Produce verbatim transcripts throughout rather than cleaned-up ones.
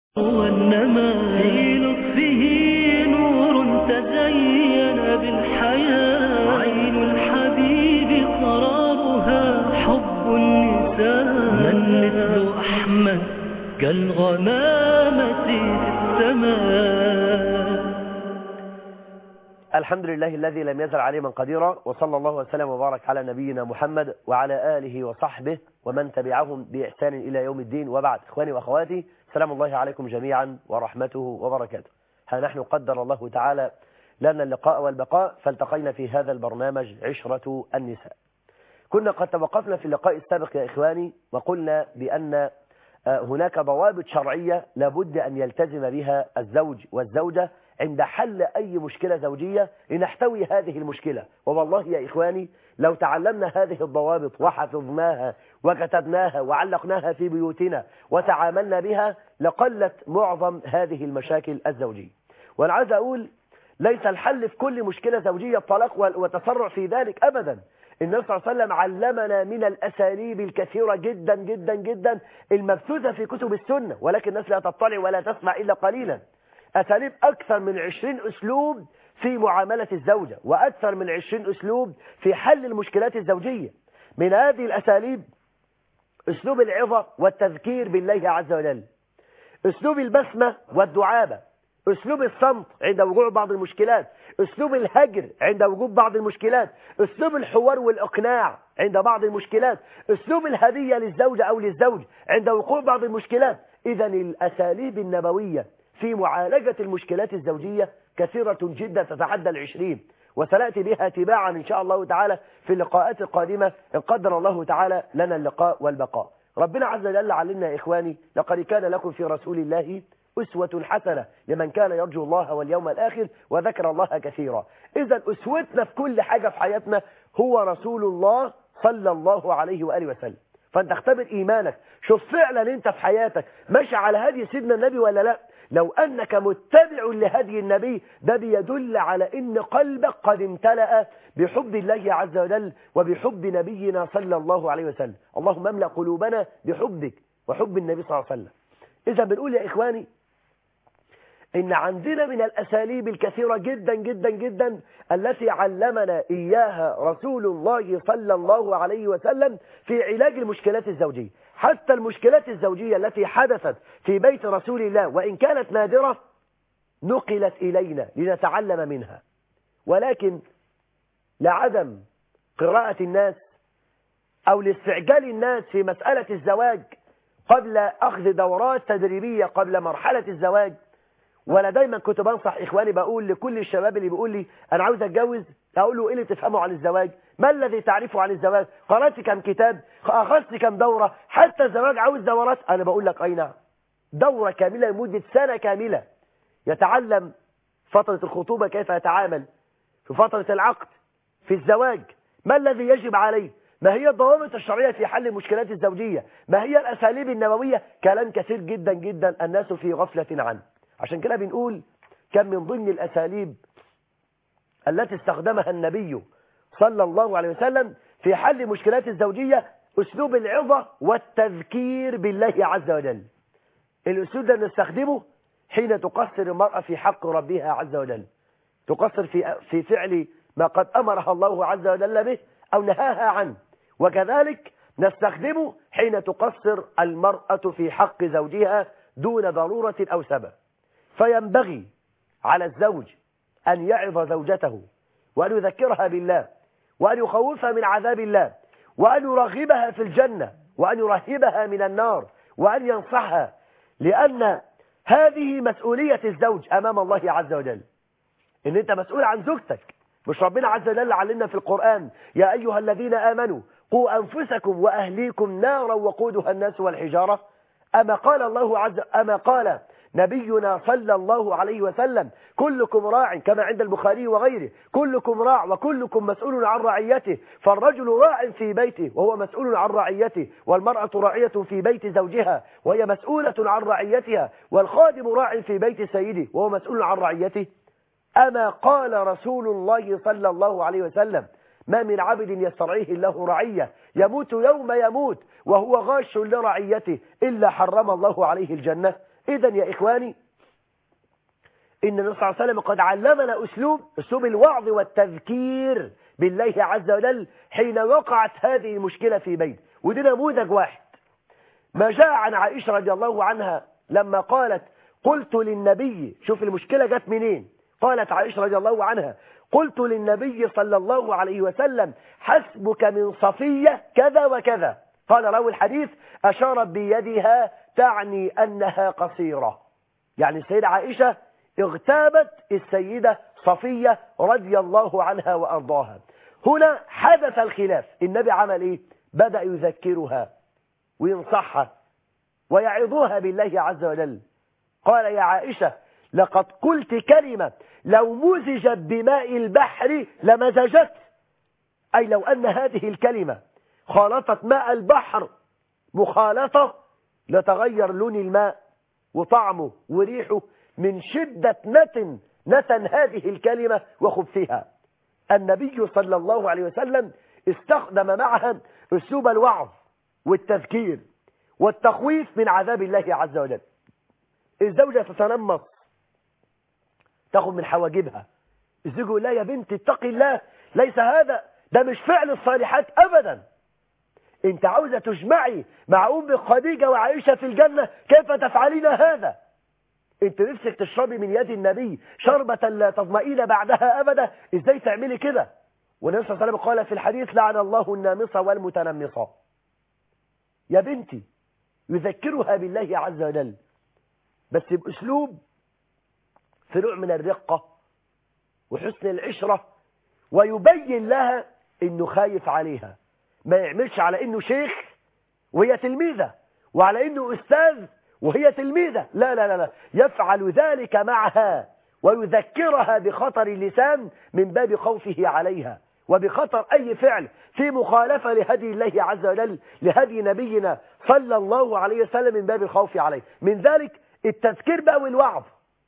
وإنما في لطفه نور تزين بالحياة، عين الحبيب قرارها حب النساء، من مثل أحمد كالغمامة في السماء. الحمد لله الذي لم يزل عليما قديرا، وصلى الله وسلم وبارك على نبينا محمد وعلى آله وصحبه ومن تبعهم بإحسان إلى يوم الدين، وبعد. إخواني وأخواتي، سلام الله عليكم جميعا ورحمته وبركاته. ها نحن قدر الله تعالى لنا اللقاء والبقاء، فالتقينا في هذا البرنامج عشرة النساء. كنا قد توقفنا في اللقاء السابق يا إخواني، وقلنا بأن هناك ضوابط شرعية لابد أن يلتزم بها الزوج والزوجة عند حل أي مشكلة زوجية لنحتوي هذه المشكلة. والله يا إخواني لو تعلمنا هذه الضوابط وحفظناها وكتبناها وعلقناها في بيوتنا وتعاملنا بها لقلت معظم هذه المشاكل الزوجية. وأنا عايز أقول ليس الحل في كل مشكلة زوجية الطلاق وتسرع في ذلك أبدا. النبي صلى الله عليه وسلم علمنا من الأساليب الكثيرة جدا جدا جدا المبثوثة في كتب السنة، ولكن الناس لا تطلع ولا تسمع إلا قليلا. أساليب أكثر من عشرين أسلوب في معاملة الزوجة، وأكثر من عشرين أسلوب في حل المشكلات الزوجية. من هذه الأساليب أسلوب العظة والتذكير بالله عز وجل، أسلوب البسمة والدعابة، أسلوب الصمت عند وقوع بعض المشكلات، أسلوب الهجر عند وجود بعض المشكلات، أسلوب الحوار والإقناع عند بعض المشكلات، أسلوب الهدية للزوجة أو للزوج عند وقوع بعض المشكلات. إذا الأساليب النبوية في معالجة المشكلات الزوجية كثيرة جدا تتعدى العشرين، وسنأتي بها تباعا إن شاء الله تعالى في اللقاءات القادمة إن قدر الله تعالى لنا اللقاء والبقاء. ربنا عز وجل علمنا يا إخواني: لقد كان لكم في رسول الله أسوة حسنة لمن كان يرجو الله واليوم الآخر وذكر الله كثيرا. إذا أسوتنا في كل حاجة في حياتنا هو رسول الله صلى الله عليه وآله وسلم. فأنت اختبر إيمانك، شوف فعلا أنت في حياتك ماشي على هدي سيدنا النبي ولا لا. لو أنك متبع لهدي النبي ده بيدل على أن قلبك قد امتلأ بحب الله عز وجل وبحب نبينا صلى الله عليه وسلم. اللهم املأ قلوبنا بحبك وحب النبي صلى الله عليه وسلم. إذا بنقول يا إخواني إن عندنا من الأساليب الكثيرة جدا جدا جدا التي علمنا إياها رسول الله صلى الله عليه وسلم في علاج المشكلات الزوجية. حتى المشكلات الزوجية التي حدثت في بيت رسول الله وإن كانت نادرة نقلت إلينا لنتعلم منها، ولكن لعدم قراءة الناس أو لاستعجال الناس في مسألة الزواج قبل أخذ دورات تدريبية قبل مرحلة الزواج. وانا دايما كنت بنصح اخواني، بقول لكل الشباب اللي بيقول لي انا عاوز اتجوز، اقول له ايه اللي تفهمه عن الزواج؟ ما الذي تعرفه عن الزواج؟ قرأت كم كتاب؟ اخذت كم دورة؟ حتى الزواج عاوز دورات. انا بقول لك اي نعم، دورة كاملة لمدة سنة كاملة يتعلم فترة الخطوبة كيف يتعامل، في فترة العقد، في الزواج ما الذي يجب عليه، ما هي الضوابط الشرعية في حل المشكلات الزوجية، ما هي الأساليب النبوية. كلام كثير جدا جدا الناس في غفلة عنه. عشان كده بنقول كم من ضمن الأساليب التي استخدمها النبي صلى الله عليه وسلم في حل مشكلات الزوجية أسلوب العظة والتذكير بالله عز وجل. الأسلوب ده نستخدمه حين تقصر المرأة في حق ربها عز وجل، تقصر في في فعل ما قد أمرها الله عز وجل به أو نهاها عنه، وكذلك نستخدمه حين تقصر المرأة في حق زوجها دون ضرورة أو سبب. فينبغي على الزوج أن يعظ زوجته وأن يذكرها بالله وأن يخوفها من عذاب الله وأن يرغبها في الجنة وأن يرهبها من النار وأن ينصحها، لأن هذه مسؤولية الزوج أمام الله عز وجل. إن أنت مسؤول عن زوجتك. مش ربنا عز وجل علمنا في القرآن: يا أيها الذين آمنوا قوا أنفسكم وأهليكم نارا وقودها الناس والحجارة؟ أما قال الله عز أما قال نبينا صلى الله عليه وسلم: كلكم راع، كما عند البخاري وغيره، كلكم راع وكلكم مسؤول عن رعيته، فالرجل راع في بيته وهو مسؤول عن رعيته، والمرأة راعية في بيت زوجها وهي مسؤولة عن رعيتها، والخادم راع في بيت سيده وهو مسؤول عن رعيته. أما قال رسول الله صلى الله عليه وسلم: ما من عبد يسترعيه الله رعية يموت يوم يموت وهو غاش لرعيته إلا حرم الله عليه الجنة. إذا يا إخواني إن النبي صلى الله عليه وسلم قد علمنا أسلوب أسلوب الوعظ والتذكير بالله عز وجل حين وقعت هذه المشكلة في بيت. ودي نموذج واحد ما جاء عن عائشة رضي الله عنها لما قالت قلت للنبي، شوف المشكلة جت منين، قالت عائشة رضي الله عنها قلت للنبي صلى الله عليه وسلم حسبك من صفية كذا وكذا، قال له الحديث أشارت بيدها تعني أنها قصيرة، يعني السيدة عائشة اغتابت السيدة صفية رضي الله عنها وأرضاها. هنا حدث الخلاف، النبي عمل إيه؟ بدأ يذكرها وينصحها ويعظها بالله عز وجل. قال يا عائشة لقد قلت كلمة لو مزجت بماء البحر لمزجت، أي لو أن هذه الكلمة خالطت ماء البحر مخالطة لتغير لون الماء وطعمه وريحه من شدة نتن نتن هذه الكلمة وخبثها. النبي صلى الله عليه وسلم استخدم معها أسلوب الوعظ والتذكير والتخويف من عذاب الله عز وجل. الزوجة تتنمص تاخد من حواجبها، الزوج يقول لا يا بنتي اتقي الله، ليس هذا، ده مش فعل الصالحات أبدا، انت عاوزة تجمعي مع أم خديجة وعائشة في الجنة، كيف تفعلين هذا؟ انت نفسك تشربي من يد النبي شربة لا تظمئين بعدها أبدا، ازاي تعملي كده؟ والنبي صلى الله عليه وسلم قال في الحديث لعن الله النامصة والمتنمصة. يا بنتي يذكرها بالله عز وجل بس بأسلوب في نوع من الرقة وحسن العشرة، ويبين لها انه خايف عليها، ما يعملش على انه شيخ وهي تلميذة وعلى انه استاذ وهي تلميذة، لا لا لا لا، يفعل ذلك معها ويذكرها بخطر اللسان من باب خوفه عليها وبخطر أي فعل في مخالفة لهدي الله عز وجل لهدي نبينا صلى الله عليه وسلم من باب الخوف عليه. من ذلك التذكير بقى والوعظ،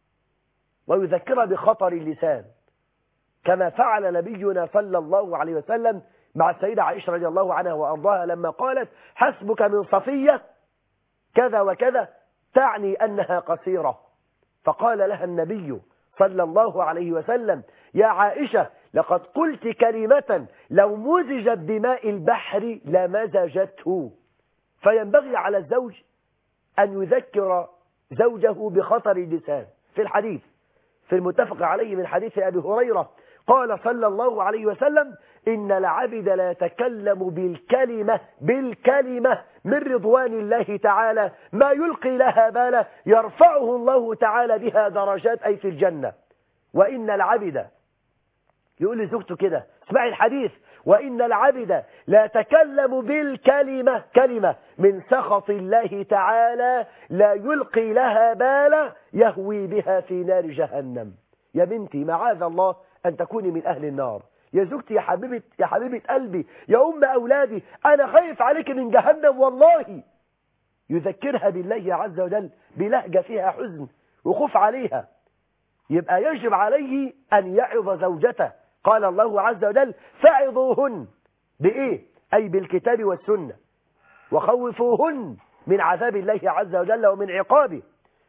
ويذكرها بخطر اللسان كما فعل نبينا صلى الله عليه وسلم مع السيدة عائشة رضي الله عنها وأرضاها لما قالت حسبك من صفية كذا وكذا تعني أنها قصيرة، فقال لها النبي صلى الله عليه وسلم يا عائشة لقد قلت كلمة لو مزجت بماء البحر لمزجته. فينبغي على الزوج أن يذكر زوجه بخطر اللسان. في الحديث في المتفق عليه من حديث أبي هريرة قال صلى الله عليه وسلم إن العبد لا يتكلم بالكلمة بالكلمة من رضوان الله تعالى ما يلقي لها بالا يرفعه الله تعالى بها درجات أي في الجنة. وإن العبد يقول لزوجته كده، اسمعي الحديث، وإن العبد لا يتكلم بالكلمة كلمة من سخط الله تعالى لا يلقي لها بالا يهوي بها في نار جهنم. يا بنتي معاذ الله أن تكوني من أهل النار. يا زوجتي يا حبيبة يا حبيبة قلبي يا أم أولادي أنا خايف عليك من جهنم والله. يذكرها بالله عز وجل بلهجة فيها حزن وخوف عليها. يبقى يجب عليه أن يعظ زوجته. قال الله عز وجل فعظوهن بإيه؟ أي بالكتاب والسنة، وخوفوهن من عذاب الله عز وجل ومن عقابه.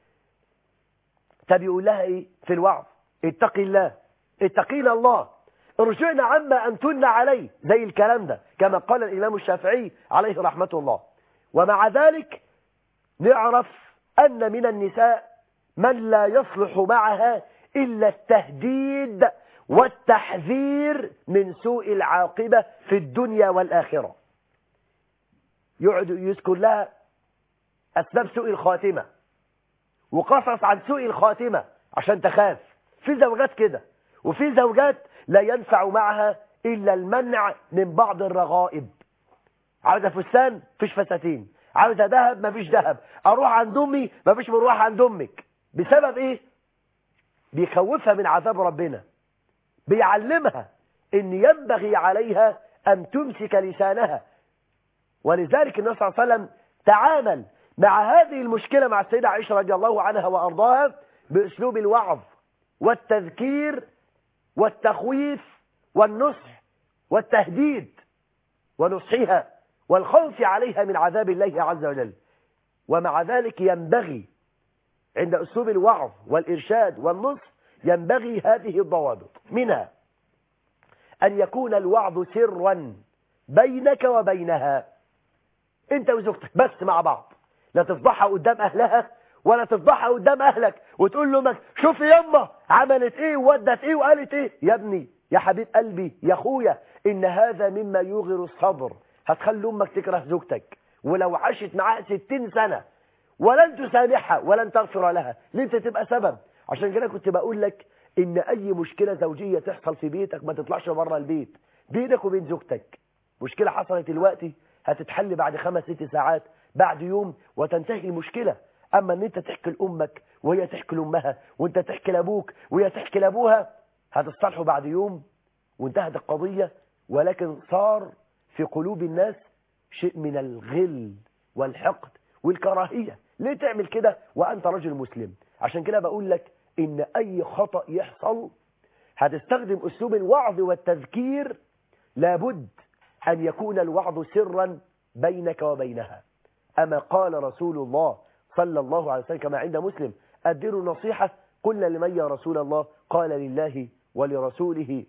طب يقول لها إيه في الوعظ؟ اتقي الله، اتقين الله، ارجعنا عما أنتن عليه، زي الكلام ده كما قال الإمام الشافعي عليه رحمة الله. ومع ذلك نعرف أن من النساء من لا يصلح معها إلا التهديد والتحذير من سوء العاقبة في الدنيا والآخرة. يقعد يذكر لها أسباب سوء الخاتمة وقصص عن سوء الخاتمة عشان تخاف. في زوجات كده، وفي زوجات لا ينفع معها إلا المنع من بعض الرغائب. عاوزة فستان مفيش فساتين، عاوزة ذهب مفيش ذهب، أروح عند أمي مفيش مروح عند أمك. بسبب إيه؟ بيخوفها من عذاب ربنا، بيعلمها إن ينبغي عليها أن تمسك لسانها. ولذلك النبي صلى الله عليه وسلم تعامل مع هذه المشكلة مع السيدة عائشة رضي الله عنها وأرضاها بأسلوب الوعظ والتذكير والتخويف والنصح والتهديد ونصحها والخوف عليها من عذاب الله عز وجل. ومع ذلك ينبغي عند أسلوب الوعظ والإرشاد والنصح ينبغي هذه الضوابط، منها أن يكون الوعظ سرا بينك وبينها، أنت وزوجتك بس مع بعض، لا تفضحها قدام أهلها ولا تفضحها قدام أهلك وتقول له مك شوف يما عملت إيه وودت إيه وقالت إيه. يا ابني يا حبيب قلبي يا أخويا، إن هذا مما يوغر الصبر، هتخلي أمك تكره زوجتك ولو عاشت معاها ستين سنة ولن تسامحها ولن تغفر لها، ليه انت تبقى سبب. عشان كده كنت بقول لك ان اي مشكلة زوجية تحصل في بيتك ما تطلعش بره البيت، بينك وبين زوجتك. مشكلة حصلت دلوقتي هتتحل بعد خمس ست ساعات بعد يوم وتنتهي المشكلة. اما ان انت تحكي لامك وهي تحكي لامها وانت تحكي لابوك وهي تحكي لابوها، هتصطلحوا بعد يوم وانتهت القضية، ولكن صار في قلوب الناس شيء من الغل والحقد والكراهية. ليه تعمل كده وأنت رجل مسلم؟ عشان كده بقول لك إن أي خطأ يحصل هتستخدم أسلوب الوعظ والتذكير، لابد أن يكون الوعظ سرا بينك وبينها. أما قال رسول الله صلى الله عليه وسلم كما عند مسلم: أدير نصيحة، قلنا لمن يا رسول الله؟ قال لله ولرسوله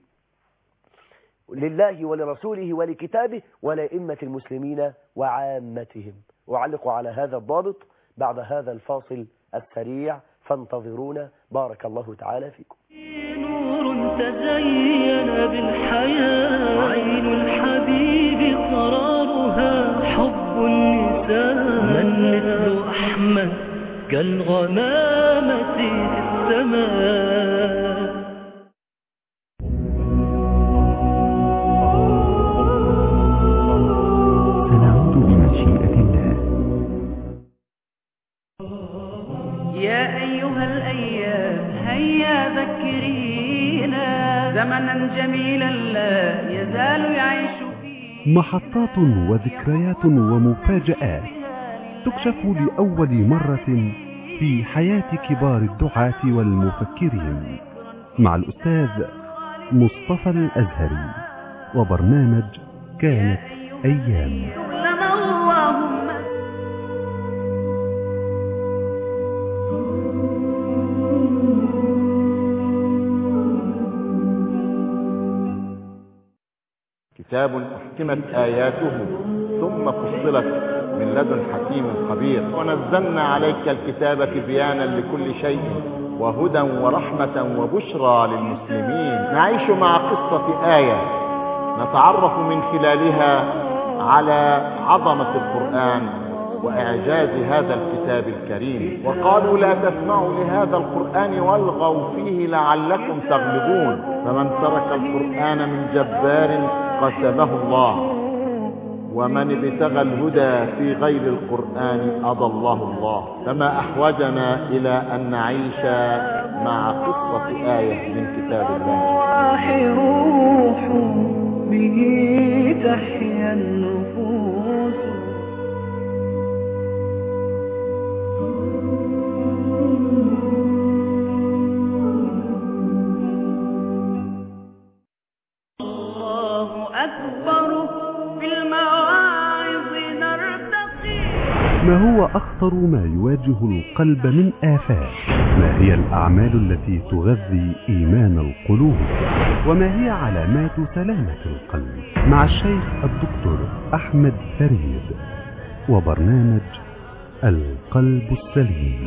لله ولرسوله ولكتابه ولأئمة المسلمين وعامتهم. أعلق على هذا الضابط بعد هذا الفاصل السريع، فانتظرونا. بارك الله تعالى فيكم. نور تزين بالحياة، عين الحبيب قرارها حب النساء، من مثل أحمد كالغمامة في السماء. يا أيها الأيام هيا ذكرينا زمنا جميلا لا يزال يعيش فيه، محطات وذكريات ومفاجآت تكشف لأول مرة في حياة كبار الدعاة والمفكرين، مع الأستاذ مصطفى الأزهري وبرنامج كانت أيام. كتاب أحكمت آياته ثم فصلت من لدن حكيم خبير، ونزلنا عليك الكتاب تبيانا لكل شيء وهدى ورحمة وبشرى للمسلمين. نعيش مع قصة آية نتعرف من خلالها على عظمة القرآن وإعجاز هذا الكتاب الكريم. وقالوا لا تسمعوا لهذا القرآن والغوا فيه لعلكم تغلبون، فمن ترك القرآن من جبار قسمه الله، ومن ابتغى الهدى في غير القرآن أضله الله. فما أحوجنا إلى أن نعيش مع قصة آية من كتاب الله. روح به تحيا النفوس، ما هو أخطر ما يواجه القلب من آفات؟ ما هي الأعمال التي تغذي إيمان القلوب؟ وما هي علامات سلامة القلب؟ مع الشيخ الدكتور أحمد فريد وبرنامج القلب السليم.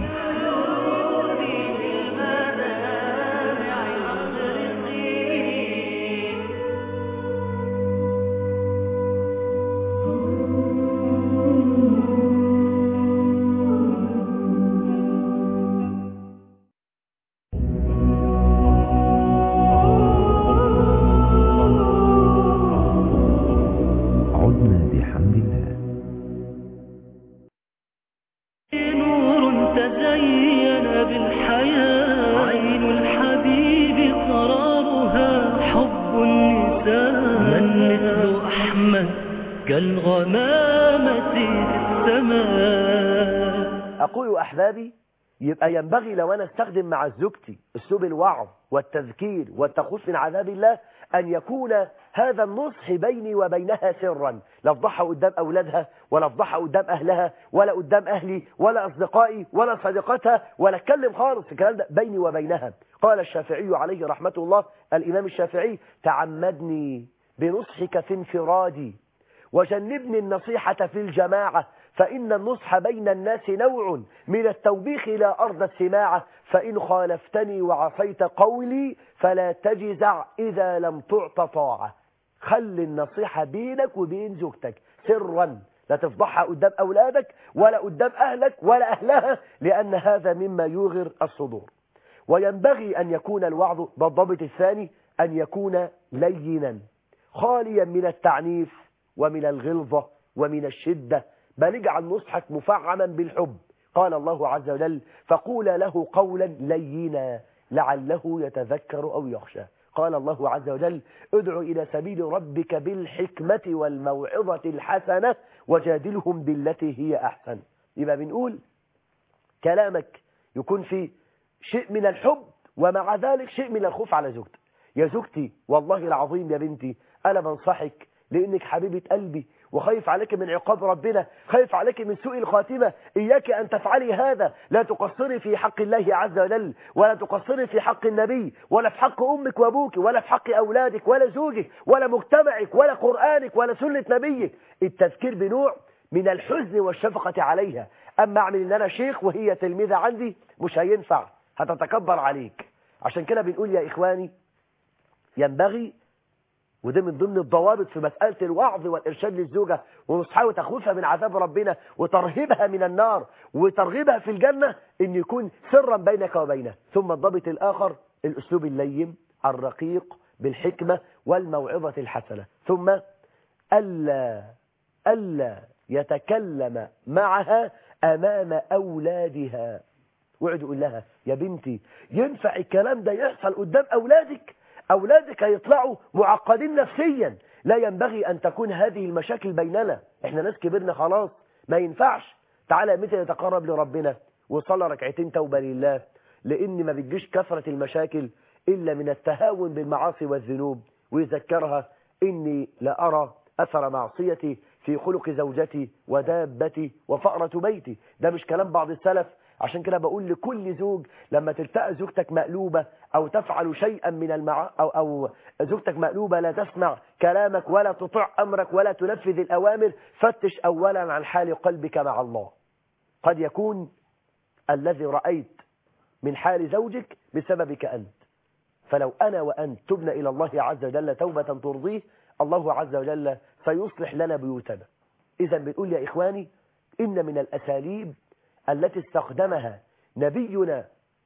أقول أحبابي يبقى ينبغي لو أنا استخدم مع زوجتي أسلوب الوعظ والتذكير والتخوف من عذاب الله أن يكون هذا النصح بيني وبينها سرا، لا أفضحها قدام أولادها ولا أفضحها قدام أهلها ولا قدام أهلي ولا أصدقائي ولا صديقتها ولا أتكلم خالص، الكلام ده بيني وبينها. قال الشافعي عليه رحمة الله، الإمام الشافعي: تعمدني بنصحك في انفرادي وجنبني النصيحة في الجماعة، فإن النصح بين الناس نوع من التوبيخ لا أرضى السماعة، فإن خالفتني وعصيت قولي فلا تجزع إذا لم تعط طاعة. خلي النصيحة بينك وبين زوجتك سرا، لا تفضحها قدام أولادك ولا قدام أهلك ولا أهلها، لأن هذا مما يوغر الصدور. وينبغي أن يكون الوعظ بالضبط الثاني أن يكون لينا خاليا من التعنيف ومن الغلظة ومن الشدة، بل اجعل نصحك مفعما بالحب. قال الله عز وجل: فقول له قولا لينا لعله يتذكر أو يخشى. قال الله عز وجل: ادع إلى سبيل ربك بالحكمة والموعظة الحسنة وجادلهم بالتي هي أحسن. يبقى بنقول كلامك يكون فيه شيء من الحب ومع ذلك شيء من الخوف على زوجتك. يا زوجتي والله العظيم يا بنتي أنا بنصحك لأنك حبيبة قلبي وخايف عليك من عقاب ربنا، خايف عليك من سوء الخاتمة، إياك أن تفعلي هذا، لا تقصري في حق الله عز وجل ولا تقصري في حق النبي ولا في حق أمك وأبوك ولا في حق أولادك ولا زوجك ولا مجتمعك ولا قرآنك ولا سنة نبيك. التذكير بنوع من الحزن والشفقة عليها. أما أعمل إن أنا شيخ وهي تلميذة عندي مش هينفع، هتتكبر عليك. عشان كده بنقول يا إخواني ينبغي، وده من ضمن الضوابط في مسألة الوعظ والإرشاد للزوجة ونصحها وتخويفها من عذاب ربنا وترهيبها من النار وترغيبها في الجنة، إن يكون سرا بينك وبينها. ثم الضابط الآخر الأسلوب اللين الرقيق بالحكمة والموعظة الحسنة. ثم ألا ألا يتكلم معها أمام أولادها. وعد يقول لها: يا بنتي ينفع الكلام ده يحصل قدام أولادك؟ أولادك هيطلعوا معقدين نفسيا، لا ينبغي أن تكون هذه المشاكل بيننا، احنا ناس كبرنا خلاص ما ينفعش. تعالى متى يتقرب لربنا وصلى ركعتين توبة لله، لأن ما بتجيش كثرة المشاكل إلا من التهاون بالمعاصي والذنوب، ويذكرها: إني لأرى أثر معصيتي في خلق زوجتي ودابتي وفأرة بيتي. ده مش كلام بعض السلف. عشان كده بقول لكل زوج لما تلتقى زوجتك مقلوبة أو تفعل شيئا من المع... أو, أو زوجتك مقلوبة لا تسمع كلامك ولا تطيع أمرك ولا تنفذ الأوامر، فتش أولا عن حال قلبك مع الله. قد يكون الذي رأيت من حال زوجك بسببك أنت، فلو أنا وأنت تبنا إلى الله عز وجل توبة ترضيه، الله عز وجل سيصلح لنا بيوتنا. إذا بنقول يا إخواني إن من الأساليب التي استخدمها نبينا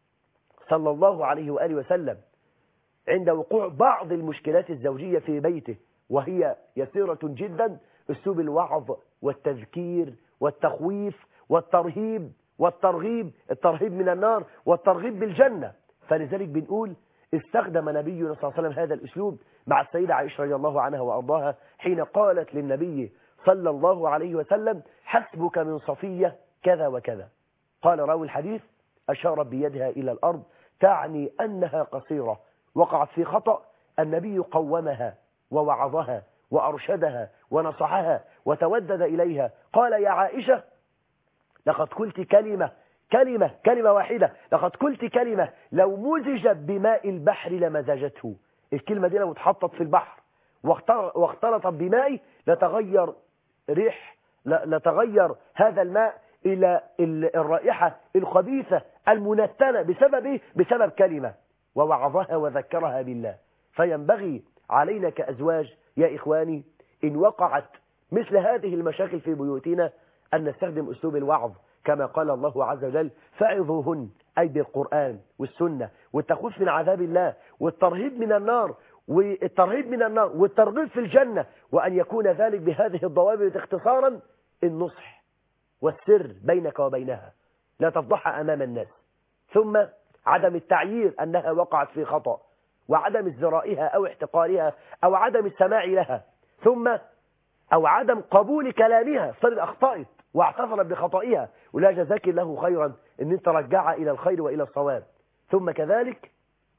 صلى الله عليه وآله وسلم عند وقوع بعض المشكلات الزوجية في بيته وهي يسيرة جدا أسلوب الوعظ والتذكير والتخويف والترهيب والترغيب، الترهيب من النار والترغيب بالجنة. فلذلك بنقول استخدم نبينا صلى الله عليه وسلم هذا الأسلوب مع السيدة عائشة رضي الله عنها وأرضاها حين قالت للنبي صلى الله عليه وسلم: حسبك من صفية كذا وكذا. قال راوي الحديث: أشارت بيدها إلى الأرض تعني أنها قصيرة، وقعت في خطأ. النبي قومها ووعظها وأرشدها ونصحها وتودد إليها. قال: يا عائشة لقد قلت كلمة كلمة كلمة واحدة، لقد قلت كلمة لو مزجت بماء البحر لمزجته. الكلمة دي لو اتحطت في البحر واختلطت بماء لتغير ريح لتغير هذا الماء إلى الرائحة الخبيثة المنتنة. بسبب إيه؟ بسبب كلمة. ووعظها وذكرها بالله. فينبغي علينا كأزواج يا إخواني إن وقعت مثل هذه المشاكل في بيوتنا أن نستخدم أسلوب الوعظ كما قال الله عز وجل: فعظوهن، أي بالقرآن والسنة والتخويف من عذاب الله والترهيب من النار والترهيب من النار والترغيب في الجنة، وأن يكون ذلك بهذه الضوابط اختصارا: النصح والسر بينك وبينها، لا تفضحها أمام الناس. ثم عدم التعيير أنها وقعت في خطأ، وعدم ازدرائها أو احتقارها أو عدم السماع لها، ثم أو عدم قبول كلامها. صار أخطأت واعتذرت بخطئها ولا جزاك الله خيرا ان انت رجعها الى الخير والى الصواب. ثم كذلك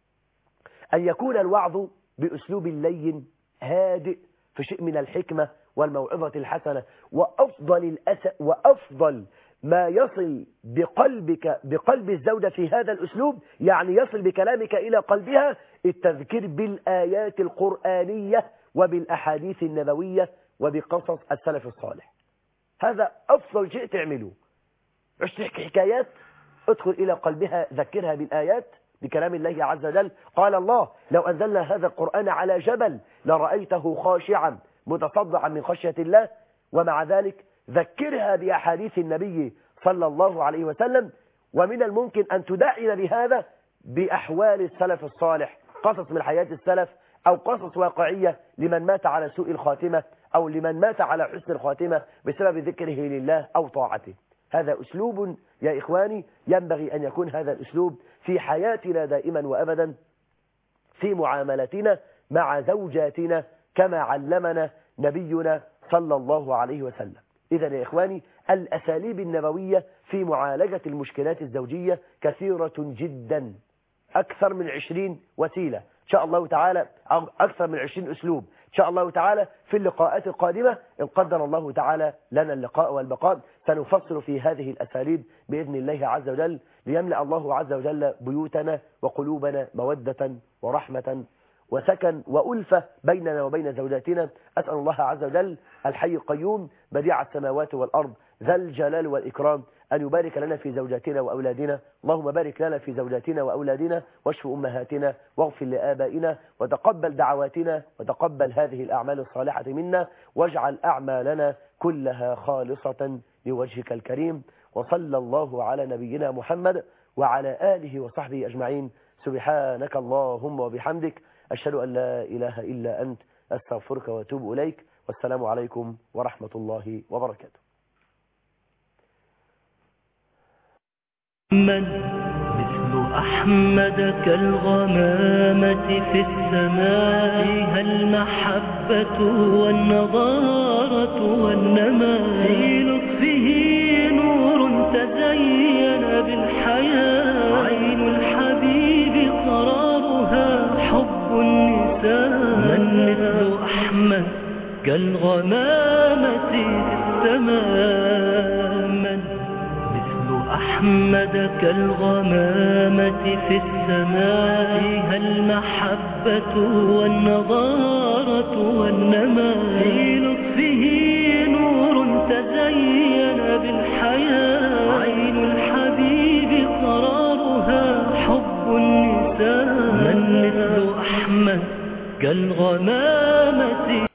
ان يكون الوعظ باسلوب لين هادئ في شيء من الحكمة والموعظة الحسنة. وافضل الأس... وافضل ما يصل بقلبك بقلب الزوجة في هذا الاسلوب، يعني يصل بكلامك الى قلبها، التذكير بالايات القرآنية وبالاحاديث النبوية وبقصص السلف الصالح. هذا أفضل شيء تعمله. مش تحكي حكايات، ادخل إلى قلبها، ذكرها بالآيات بكلام الله عز وجل. قال الله: لو أنزلنا هذا القرآن على جبل لرأيته خاشعا متصدعا من خشية الله. ومع ذلك ذكرها بأحاديث النبي صلى الله عليه وسلم. ومن الممكن أن تدعين لهذا بأحوال السلف الصالح، قصص من حياة السلف أو قصص واقعية لمن مات على سوء الخاتمة أو لمن مات على حسن الخاتمة بسبب ذكره لله أو طاعته. هذا أسلوب يا إخواني ينبغي أن يكون هذا الأسلوب في حياتنا دائما وأبدا، في معاملتنا مع زوجاتنا كما علمنا نبينا صلى الله عليه وسلم. إذا يا إخواني الأساليب النبوية في معالجة المشكلات الزوجية كثيرة جدا، أكثر من عشرين وسيلة إن شاء الله تعالى، أو أكثر من عشرين أسلوب إن شاء الله تعالى. في اللقاءات القادمة إن قدر الله تعالى لنا اللقاء والبقاء سنفصل في هذه الأساليب بإذن الله عز وجل، ليملأ الله عز وجل بيوتنا وقلوبنا مودة ورحمة وسكن وألفة بيننا وبين زوجاتنا. أسأل الله عز وجل الحي القيوم بديع السماوات والأرض ذا الجلال والإكرام أن يبارك لنا في زوجاتنا وأولادنا. اللهم بارك لنا في زوجاتنا وأولادنا، واشف أمهاتنا، واغفر لآبائنا، وتقبل دعواتنا، وتقبل هذه الأعمال الصالحة منا، واجعل أعمالنا كلها خالصة لوجهك الكريم. وصلى الله على نبينا محمد وعلى آله وصحبه أجمعين. سبحانك اللهم وبحمدك، أشهد أن لا إله إلا أنت، أستغفرك وأتوب إليك. والسلام عليكم ورحمة الله وبركاته. من مثل أحمد كالغمامة في السماء، فيها المحبة والنضارة والنماء، في لطفه نور تزين بالحياة، عين الحبيب قرارها حب النساء. من مثل أحمد كالغمامة في السماء، من أحمد كالغمامة في السماء، فيها المحبة والنضارة والنماء، في لطفه نور تزين بالحياة، عين الحبيب قرارها حب النساء. من مثل أحمد كالغمامة